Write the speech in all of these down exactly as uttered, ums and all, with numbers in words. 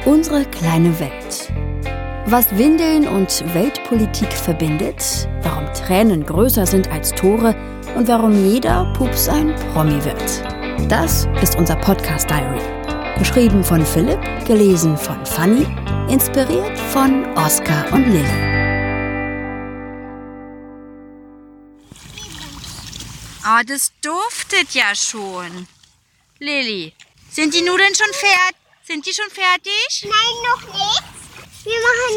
Unsere kleine Welt. Was Windeln und Weltpolitik verbindet, warum Tränen größer sind als Tore und warum jeder Pups ein Promi wird. Das ist unser Podcast-Diary. Geschrieben von Philipp, gelesen von Fanny, inspiriert von Oskar und Lilly. Oh, das duftet ja schon. Lilly, sind die Nudeln schon fertig? Sind die schon fertig? Nein, noch nicht. Wir machen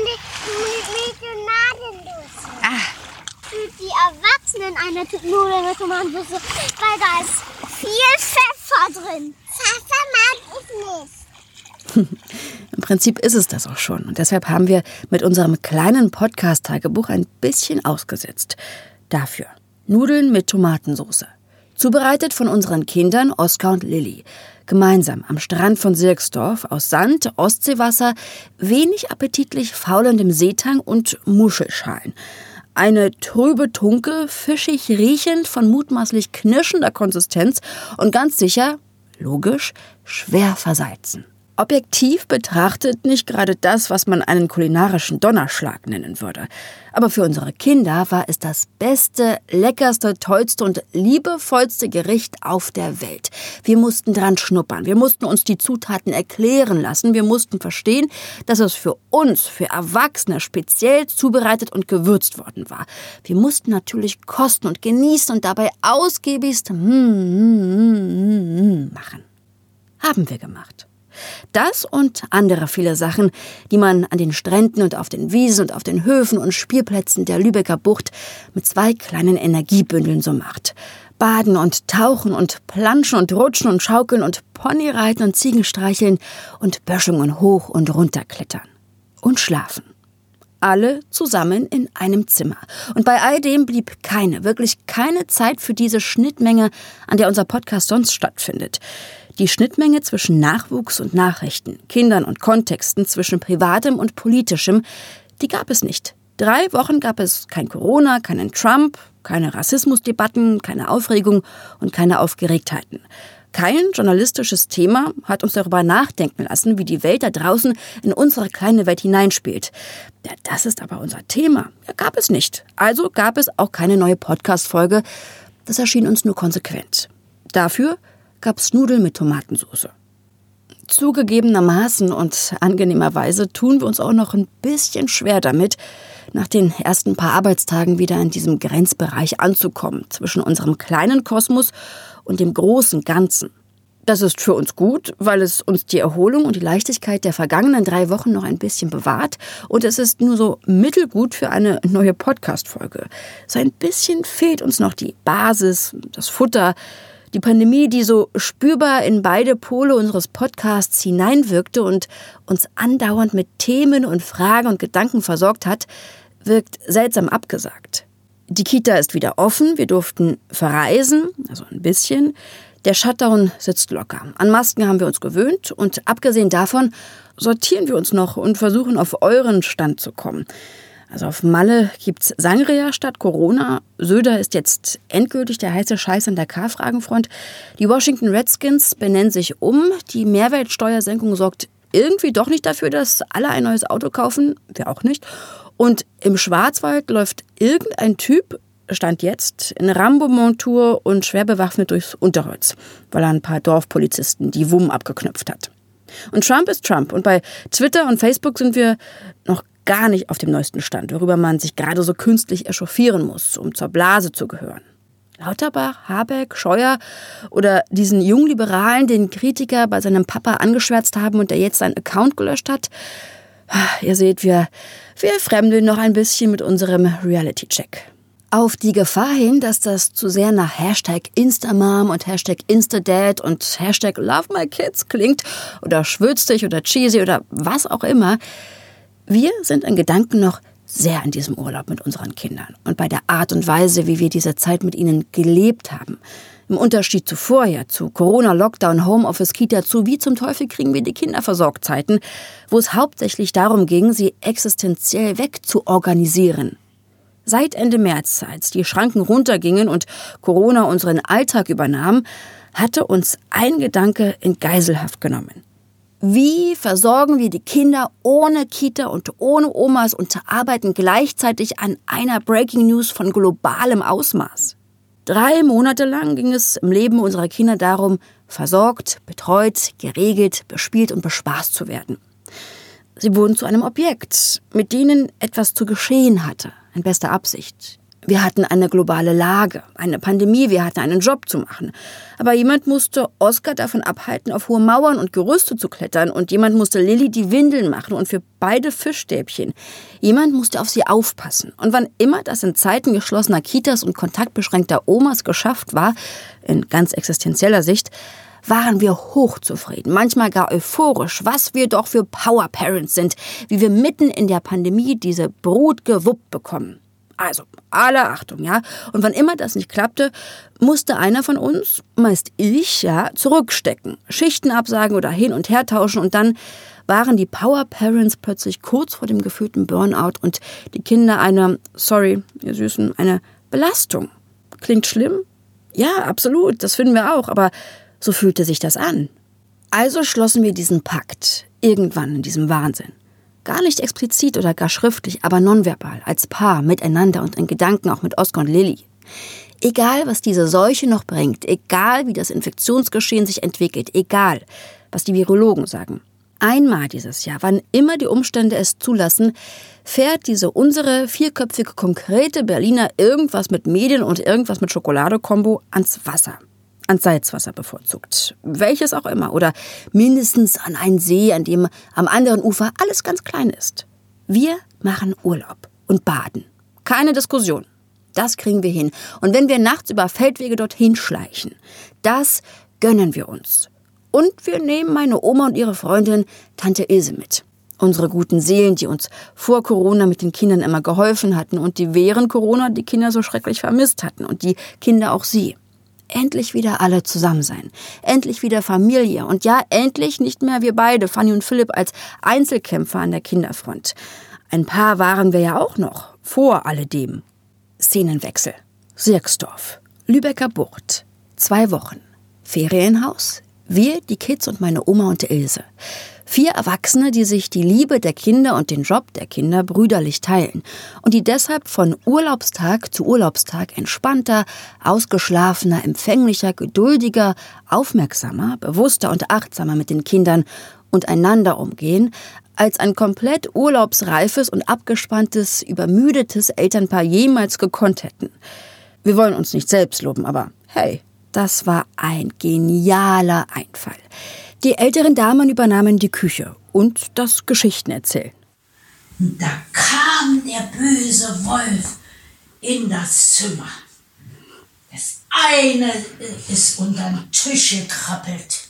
nur den Marinadensauce. Ah. Für die Erwachsenen eine Nudeln mit Tomatensauce, weil da ist viel Pfeffer drin. Pfeffer mag ich nicht. Im Prinzip ist es das auch schon. Und deshalb haben wir mit unserem kleinen Podcast-Tagebuch ein bisschen ausgesetzt. Dafür Nudeln mit Tomatensauce. Zubereitet von unseren Kindern Oskar und Lilly. Gemeinsam am Strand von Sirksdorf aus Sand, Ostseewasser, wenig appetitlich faulendem Seetang und Muschelschalen. Eine trübe Tunke, fischig riechend, von mutmaßlich knirschender Konsistenz und ganz sicher, logisch, schwer versalzen. Objektiv betrachtet nicht gerade das, was man einen kulinarischen Donnerschlag nennen würde. Aber für unsere Kinder war es das beste, leckerste, tollste und liebevollste Gericht auf der Welt. Wir mussten dran schnuppern, wir mussten uns die Zutaten erklären lassen, wir mussten verstehen, dass es für uns, für Erwachsene, speziell zubereitet und gewürzt worden war. Wir mussten natürlich kosten und genießen und dabei ausgiebigst mm, mm, mm, machen. Haben wir gemacht. Das und andere viele Sachen, die man an den Stränden und auf den Wiesen und auf den Höfen und Spielplätzen der Lübecker Bucht mit zwei kleinen Energiebündeln so macht. Baden und tauchen und planschen und rutschen und schaukeln und Ponyreiten und Ziegenstreicheln und Böschungen hoch und runter klettern. Und schlafen. Alle zusammen in einem Zimmer. Und bei all dem blieb keine, wirklich keine Zeit für diese Schnittmenge, an der unser Podcast sonst stattfindet. Die Schnittmenge zwischen Nachwuchs und Nachrichten, Kindern und Kontexten, zwischen Privatem und Politischem, die gab es nicht. Drei Wochen gab es kein Corona, keinen Trump, keine Rassismusdebatten, keine Aufregung und keine Aufgeregtheiten. Kein journalistisches Thema hat uns darüber nachdenken lassen, wie die Welt da draußen in unsere kleine Welt hineinspielt. Ja, das ist aber unser Thema. Ja, gab es nicht. Also gab es auch keine neue Podcast-Folge. Das erschien uns nur konsequent. Dafür gab es Nudeln mit Tomatensauce. Zugegebenermaßen und angenehmerweise tun wir uns auch noch ein bisschen schwer damit, nach den ersten paar Arbeitstagen wieder in diesem Grenzbereich anzukommen, zwischen unserem kleinen Kosmos und dem großen Ganzen. Das ist für uns gut, weil es uns die Erholung und die Leichtigkeit der vergangenen drei Wochen noch ein bisschen bewahrt. Und es ist nur so mittelgut für eine neue Podcast-Folge. So ein bisschen fehlt uns noch die Basis, das Futter. Die Pandemie, die so spürbar in beide Pole unseres Podcasts hineinwirkte und uns andauernd mit Themen und Fragen und Gedanken versorgt hat, wirkt seltsam abgesagt. Die Kita ist wieder offen, wir durften verreisen, also ein bisschen. Der Shutdown sitzt locker. An Masken haben wir uns gewöhnt und abgesehen davon sortieren wir uns noch und versuchen auf euren Stand zu kommen. Also auf Malle gibt's Sangria statt Corona. Söder ist jetzt endgültig der heiße Scheiß an der K-Fragenfront. Die Washington Redskins benennen sich um. Die Mehrwertsteuersenkung sorgt irgendwie doch nicht dafür, dass alle ein neues Auto kaufen. Wir auch nicht. Und im Schwarzwald läuft irgendein Typ, Stand jetzt, in Rambo-Montur und schwer bewaffnet durchs Unterholz, weil er ein paar Dorfpolizisten die Wumm abgeknüpft hat. Und Trump ist Trump. Und bei Twitter und Facebook sind wir noch gar nicht auf dem neuesten Stand, worüber man sich gerade so künstlich echauffieren muss, um zur Blase zu gehören. Lauterbach, Habeck, Scheuer oder diesen Jungliberalen, den Kritiker bei seinem Papa angeschwärzt haben und der jetzt seinen Account gelöscht hat. Ihr seht, wir, wir fremdeln noch ein bisschen mit unserem Reality-Check. Auf die Gefahr hin, dass das zu sehr nach Hashtag Instamom und Hashtag Instadad und Hashtag Love My Kids klingt oder schwülstig oder cheesy oder was auch immer. Wir sind in Gedanken noch sehr in diesem Urlaub mit unseren Kindern und bei der Art und Weise, wie wir diese Zeit mit ihnen gelebt haben. Im Unterschied zu vorher, zu Corona, Lockdown, Homeoffice, Kita, zu wie zum Teufel kriegen wir die Kinderversorgzeiten, wo es hauptsächlich darum ging, sie existenziell wegzuorganisieren. Seit Ende März, als die Schranken runtergingen und Corona unseren Alltag übernahm, hatte uns ein Gedanke in Geiselhaft genommen. Wie versorgen wir die Kinder ohne Kita und ohne Omas und arbeiten gleichzeitig an einer Breaking News von globalem Ausmaß? Drei Monate lang ging es im Leben unserer Kinder darum, versorgt, betreut, geregelt, bespielt und bespaßt zu werden. Sie wurden zu einem Objekt, mit denen etwas zu geschehen hatte, in bester Absicht. Wir hatten eine globale Lage, eine Pandemie, wir hatten einen Job zu machen. Aber jemand musste Oskar davon abhalten, auf hohe Mauern und Gerüste zu klettern. Und jemand musste Lilly die Windeln machen und für beide Fischstäbchen. Jemand musste auf sie aufpassen. Und wann immer das in Zeiten geschlossener Kitas und kontaktbeschränkter Omas geschafft war, in ganz existenzieller Sicht, waren wir hochzufrieden, manchmal gar euphorisch, was wir doch für Power Parents sind, wie wir mitten in der Pandemie diese Brut gewuppt bekommen. Also, alle Achtung, ja. Und wann immer das nicht klappte, musste einer von uns, meist ich, ja, zurückstecken, Schichten absagen oder hin und her tauschen. Und dann waren die Power Parents plötzlich kurz vor dem gefühlten Burnout und die Kinder eine, sorry, ihr Süßen, eine Belastung. Klingt schlimm? Ja, absolut, das finden wir auch, aber so fühlte sich das an. Also schlossen wir diesen Pakt, irgendwann in diesem Wahnsinn. Gar nicht explizit oder gar schriftlich, aber nonverbal, als Paar, miteinander und in Gedanken auch mit Oskar und Lilly. Egal, was diese Seuche noch bringt, egal, wie das Infektionsgeschehen sich entwickelt, egal, was die Virologen sagen. Einmal dieses Jahr, wann immer die Umstände es zulassen, fährt diese unsere vierköpfige, konkrete Berliner irgendwas mit Medien und irgendwas mit Schokolade-Kombo ans Wasser. Ans Salzwasser bevorzugt, welches auch immer, oder mindestens an einen See, an dem am anderen Ufer alles ganz klein ist. Wir machen Urlaub und baden. Keine Diskussion. Das kriegen wir hin. Und wenn wir nachts über Feldwege dorthin schleichen, das gönnen wir uns. Und wir nehmen meine Oma und ihre Freundin Tante Ilse mit. Unsere guten Seelen, die uns vor Corona mit den Kindern immer geholfen hatten und die während Corona die Kinder so schrecklich vermisst hatten und die Kinder auch sie. Endlich wieder alle zusammen sein. Endlich wieder Familie. Und ja, endlich nicht mehr wir beide, Fanny und Philipp, als Einzelkämpfer an der Kinderfront. Ein Paar waren wir ja auch noch, vor alledem. Szenenwechsel. Sirksdorf. Lübecker Bucht. Zwei Wochen. Ferienhaus. Wir, die Kids und meine Oma und Ilse. Vier Erwachsene, die sich die Liebe der Kinder und den Job der Kinder brüderlich teilen und die deshalb von Urlaubstag zu Urlaubstag entspannter, ausgeschlafener, empfänglicher, geduldiger, aufmerksamer, bewusster und achtsamer mit den Kindern und einander umgehen, als ein komplett urlaubsreifes und abgespanntes, übermüdetes Elternpaar jemals gekonnt hätten. Wir wollen uns nicht selbst loben, aber hey, das war ein genialer Einfall. Die älteren Damen übernahmen die Küche und das Geschichtenerzählen. Da kam der böse Wolf in das Zimmer. Das eine ist unter den Tisch gekrabbelt,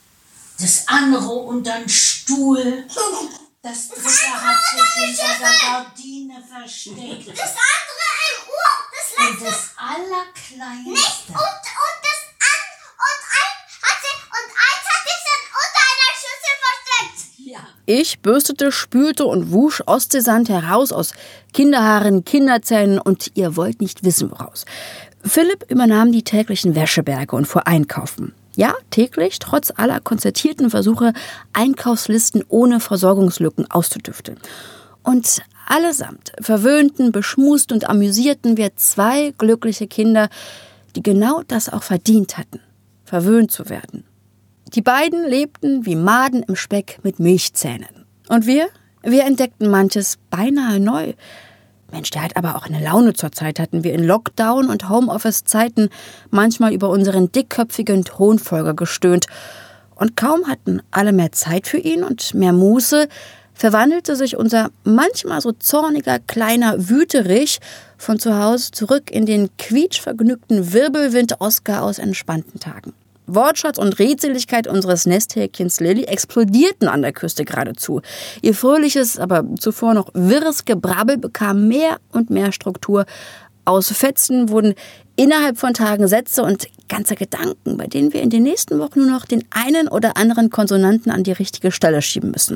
das andere unter den Stuhl, das dritte hat sich hinter der Gardine versteckt. Das andere ein Uhr, das letzte. Und das Allerkleinste. Nicht und, und das an und ein hat sie und eins hat sich dann unter einer Schüssel versteckt. Ja. Ich bürstete, spülte und wusch Ostseesand heraus aus Kinderhaaren, Kinderzähnen und ihr wollt nicht wissen woraus. Philipp übernahm die täglichen Wäscheberge und fuhr einkaufen. Ja, täglich, trotz aller konzertierten Versuche, Einkaufslisten ohne Versorgungslücken auszudüfteln. Und allesamt verwöhnten, beschmusten und amüsierten wir zwei glückliche Kinder, die genau das auch verdient hatten, verwöhnt zu werden. Die beiden lebten wie Maden im Speck mit Milchzähnen. Und wir, wir entdeckten manches beinahe neu. Mensch, der hat aber auch eine Laune zur Zeit, hatten wir in Lockdown- und Homeoffice-Zeiten manchmal über unseren dickköpfigen Thronfolger gestöhnt. Und kaum hatten alle mehr Zeit für ihn und mehr Muße, verwandelte sich unser manchmal so zorniger kleiner Wüterich von zu Hause zurück in den quietschvergnügten Wirbelwind Oskar aus entspannten Tagen. Wortschatz und Redseligkeit unseres Nesthäkchens Lilly explodierten an der Küste geradezu. Ihr fröhliches, aber zuvor noch wirres Gebrabbel bekam mehr und mehr Struktur. Aus Fetzen wurden innerhalb von Tagen Sätze und ganze Gedanken, bei denen wir in den nächsten Wochen nur noch den einen oder anderen Konsonanten an die richtige Stelle schieben müssen.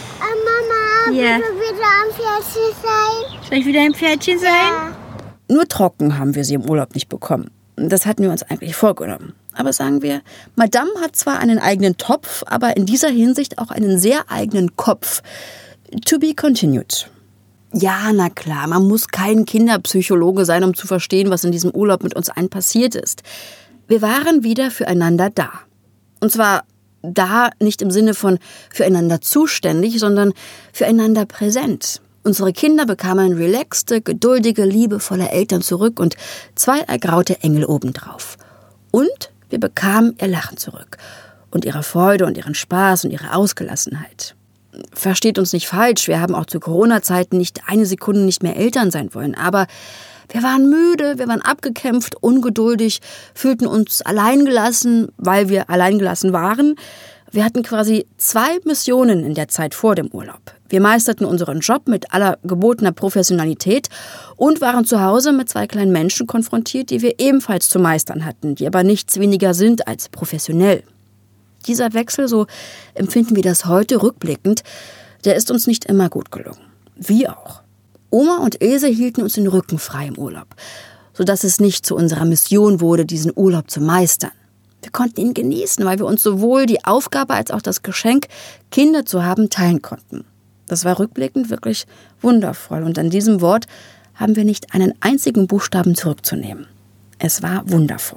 Äh, Mama, Ja. willst du wieder am Pferdchen sein? Soll ich wieder ein Pferdchen sein? Ja. Nur trocken haben wir sie im Urlaub nicht bekommen. Das hatten wir uns eigentlich vorgenommen. Aber sagen wir, Madame hat zwar einen eigenen Topf, aber in dieser Hinsicht auch einen sehr eigenen Kopf. To be continued. Ja, na klar, man muss kein Kinderpsychologe sein, um zu verstehen, was in diesem Urlaub mit uns allen passiert ist. Wir waren wieder füreinander da. Und zwar da nicht im Sinne von füreinander zuständig, sondern füreinander präsent. Unsere Kinder bekamen relaxte, geduldige, liebevolle Eltern zurück und zwei ergraute Engel obendrauf. Und wir bekamen ihr Lachen zurück und ihre Freude und ihren Spaß und ihre Ausgelassenheit. Versteht uns nicht falsch, wir haben auch zu Corona-Zeiten nicht eine Sekunde nicht mehr Eltern sein wollen, aber wir waren müde, wir waren abgekämpft, ungeduldig, fühlten uns alleingelassen, weil wir alleingelassen waren. Wir hatten quasi zwei Missionen in der Zeit vor dem Urlaub. Wir meisterten unseren Job mit aller gebotener Professionalität und waren zu Hause mit zwei kleinen Menschen konfrontiert, die wir ebenfalls zu meistern hatten, die aber nichts weniger sind als professionell. Dieser Wechsel, so empfinden wir das heute rückblickend, der ist uns nicht immer gut gelungen. Wie auch. Oma und Ilse hielten uns den Rücken frei im Urlaub, sodass es nicht zu unserer Mission wurde, diesen Urlaub zu meistern. Wir konnten ihn genießen, weil wir uns sowohl die Aufgabe als auch das Geschenk, Kinder zu haben, teilen konnten. Das war rückblickend wirklich wundervoll und an diesem Wort haben wir nicht einen einzigen Buchstaben zurückzunehmen. Es war wundervoll.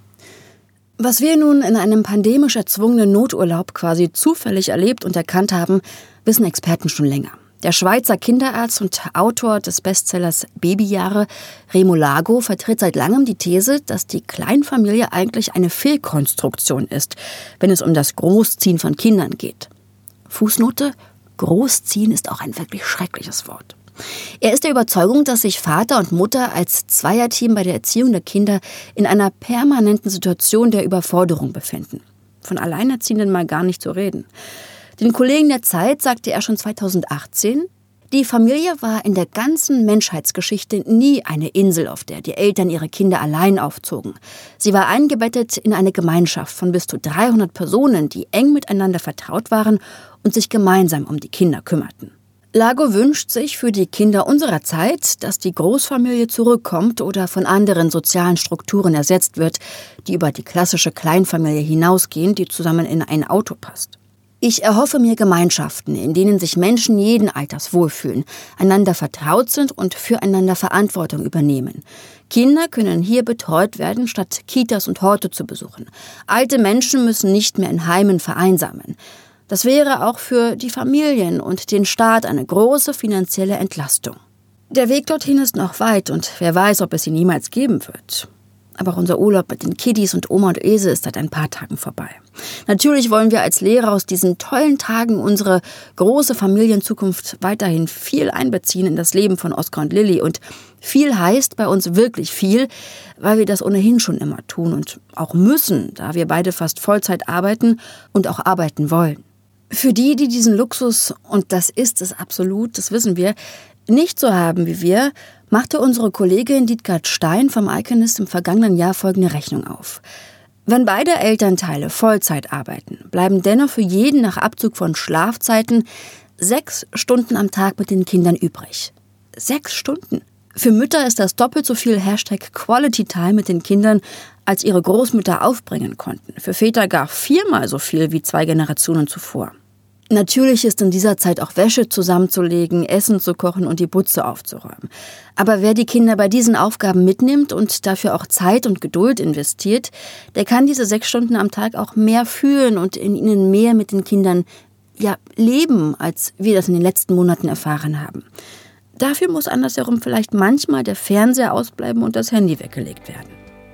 Was wir nun in einem pandemisch erzwungenen Noturlaub quasi zufällig erlebt und erkannt haben, wissen Experten schon länger. Der Schweizer Kinderarzt und Autor des Bestsellers Babyjahre, Remo Lago, vertritt seit langem die These, dass die Kleinfamilie eigentlich eine Fehlkonstruktion ist, wenn es um das Großziehen von Kindern geht. Fußnote: Großziehen ist auch ein wirklich schreckliches Wort. Er ist der Überzeugung, dass sich Vater und Mutter als Zweierteam bei der Erziehung der Kinder in einer permanenten Situation der Überforderung befinden. Von Alleinerziehenden mal gar nicht zu reden. Den Kollegen der Zeit sagte er schon zweitausendachtzehn, die Familie war in der ganzen Menschheitsgeschichte nie eine Insel, auf der die Eltern ihre Kinder allein aufzogen. Sie war eingebettet in eine Gemeinschaft von bis zu dreihundert Personen, die eng miteinander vertraut waren und sich gemeinsam um die Kinder kümmerten. Lago wünscht sich für die Kinder unserer Zeit, dass die Großfamilie zurückkommt oder von anderen sozialen Strukturen ersetzt wird, die über die klassische Kleinfamilie hinausgehen, die zusammen in ein Auto passt. Ich erhoffe mir Gemeinschaften, in denen sich Menschen jeden Alters wohlfühlen, einander vertraut sind und füreinander Verantwortung übernehmen. Kinder können hier betreut werden, statt Kitas und Horte zu besuchen. Alte Menschen müssen nicht mehr in Heimen vereinsamen. Das wäre auch für die Familien und den Staat eine große finanzielle Entlastung. Der Weg dorthin ist noch weit und wer weiß, ob es ihn jemals geben wird. Aber auch unser Urlaub mit den Kiddies und Oma und Ilse ist seit ein paar Tagen vorbei. Natürlich wollen wir als Lehrer aus diesen tollen Tagen unsere große Familienzukunft weiterhin viel einbeziehen in das Leben von Oskar und Lilly. Und viel heißt bei uns wirklich viel, weil wir das ohnehin schon immer tun und auch müssen, da wir beide fast Vollzeit arbeiten und auch arbeiten wollen. Für die, die diesen Luxus, und das ist es absolut, das wissen wir, nicht so haben wie wir, machte unsere Kollegin Dietgard Stein vom Iconist im vergangenen Jahr folgende Rechnung auf. Wenn beide Elternteile Vollzeit arbeiten, bleiben dennoch für jeden nach Abzug von Schlafzeiten sechs Stunden am Tag mit den Kindern übrig. Sechs Stunden. Für Mütter ist das doppelt so viel Hashtag Quality Time mit den Kindern, als ihre Großmütter aufbringen konnten. Für Väter gar viermal so viel wie zwei Generationen zuvor. Natürlich ist in dieser Zeit auch Wäsche zusammenzulegen, Essen zu kochen und die Butze aufzuräumen. Aber wer die Kinder bei diesen Aufgaben mitnimmt und dafür auch Zeit und Geduld investiert, der kann diese sechs Stunden am Tag auch mehr fühlen und in ihnen mehr mit den Kindern ja, leben, als wir das in den letzten Monaten erfahren haben. Dafür muss andersherum vielleicht manchmal der Fernseher ausbleiben und das Handy weggelegt werden.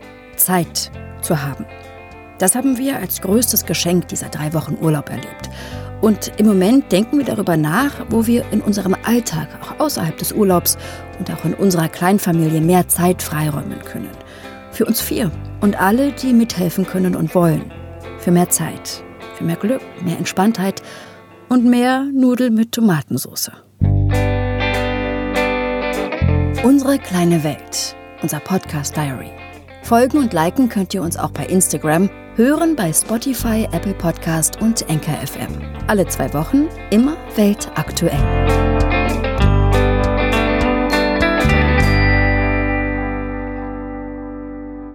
Zeit zu haben. Das haben wir als größtes Geschenk dieser drei Wochen Urlaub erlebt. Und im Moment denken wir darüber nach, wo wir in unserem Alltag, auch außerhalb des Urlaubs und auch in unserer Kleinfamilie mehr Zeit freiräumen können. Für uns vier und alle, die mithelfen können und wollen. Für mehr Zeit, für mehr Glück, mehr Entspanntheit und mehr Nudeln mit Tomatensauce. Unsere kleine Welt, unser Podcast Diary. Folgen und liken könnt ihr uns auch bei Instagram, hören bei Spotify, Apple Podcast und Anchor F M. Alle zwei Wochen, immer weltaktuell.